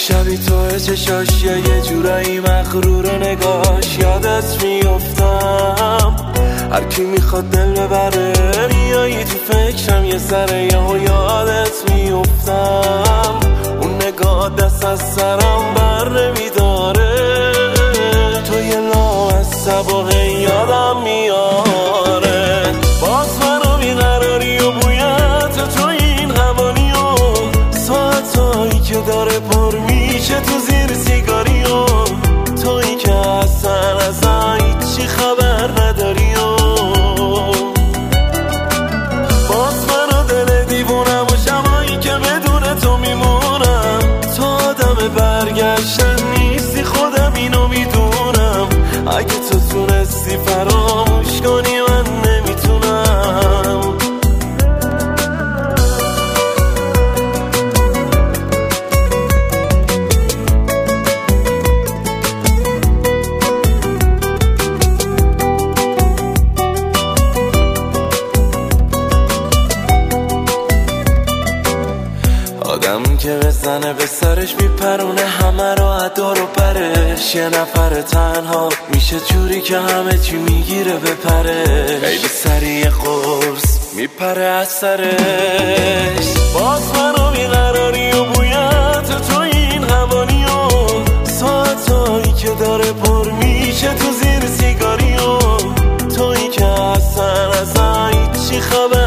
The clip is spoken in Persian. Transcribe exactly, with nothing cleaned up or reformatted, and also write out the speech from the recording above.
شبی تو چشاش یه جورایی مغرور نگاش یادت میافتم. هر کی میخواد دل ببره میایی تو فکرم یه سره یهو یادت میافتم. اون نگاه دست از سرم بر نمیداره، تو یه لا از سباقه یادم میاره. باز منو بیقراری و بویت تو این هوانی و ساعتایی که داره پر میشه تو زیر سیگاری و تویی که اصلا از هیچی خبر نداری و باز منو دل دیوونم و شبایی که بدون تو میمونم. تو آدم برگشتن نیستی خودم اینو میدونم. اگه تو تونستی فراموش کنی من نمیتونم. آدم که بزنه به سرش میپرونه همه رو عدا رو برش. یه نفر تنها میشه جوری که همه چی میگیره بپرش. خیلی سریع قرص میپره از سرش. باز منو بیقراری و بویت تو این هوانی و ساعتایی که داره پر میشه تو زیر سیگاری و تویی که اصلا از هیچی خبر